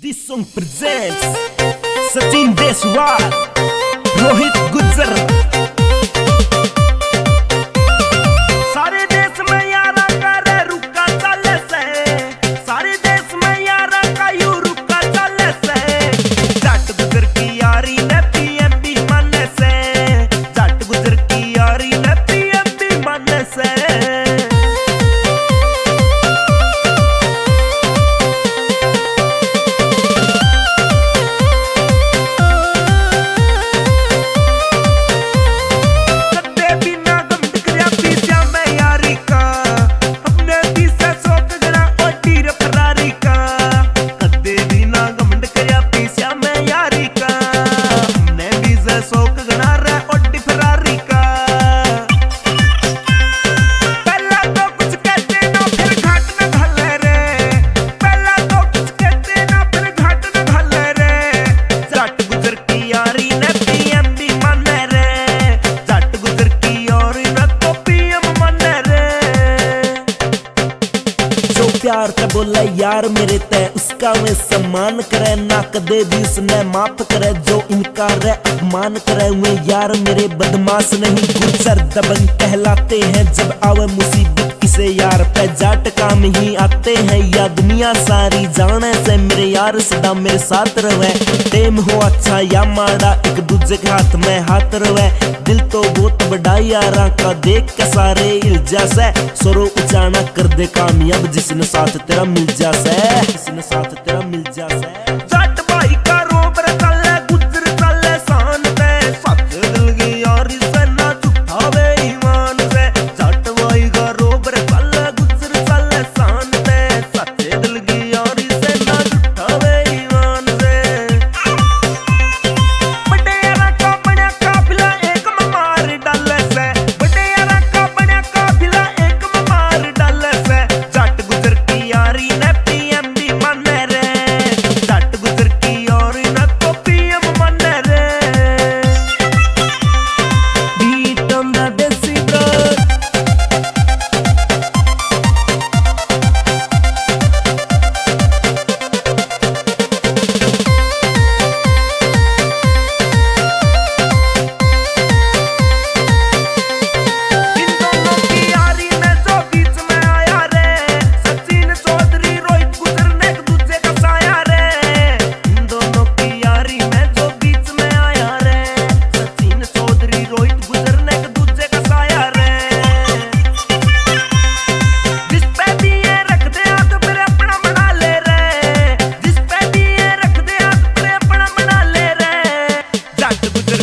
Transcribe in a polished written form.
This song presents Sachin Deswal, Rohit Gujjar। सारे देश में यारा का रे रुका चले से, सारे देश में यारा का यू रुका चले से। जाट गुजर की यारी ने पीएमबी माने से, जाट गुजर की यारी ने पीएमबी माने से। प्यार ते बोला यार मेरे ते उसका मैं सम्मान करे ना, कदे भी उसने माफ करे जो इनकार है अपमान करे। वे यार मेरे बदमाश नहीं गुजर दबंग कहलाते हैं, जब आवे मुसीबत किसे यार पे जाट काम ही आते हैं। या दुनिया सारी जाने से मेरे यार सदा मेरे साथ रहे, टेम हो अच्छा या माड़ा एक दूजे के हाथ में हाथ रहे। दिल तो बहुत बड़ा यारा का देख के सारे इल्जा से, सरो उचाना कर दे कामयाब जिसने साथ तेरा मिल जासे, जिसने साथ तेरा मिल जासे। जाट भाई का रोबर चले गुजर चले शान से, सच दिल की यारी से ना झूठावे ईमान से। जाट भाई का रोबर चले गुजर चले शान से, सच दिल की यारी से ना झूठावे ईमान से। बटेरा का बड़ा काफिला एक में मार डाले से, बटेरा का बड़ा काफिला एक में मार डाले से। जाट गुजर की यारी ने पीएमबी माने रे, जाट गुजर की यारी ने तो पीएम माने रे। Beat on the desi bird, इन दोनों की यारी में जो बीच में आया रे, सचिन चौधरी रोहित गुजर ने एक दूजे का साया रे। इन दोनों की यारी में जो बीच में आया रे, सचिन चौधरी रोहित गुजर ने एक दूजे का साया रे। जिस पे भी ये रख दे हाथ फिर अपना बना ले रे, जिस पे भी ये रख दे हाथ फिर अपना बना ले रे। जाट गुजर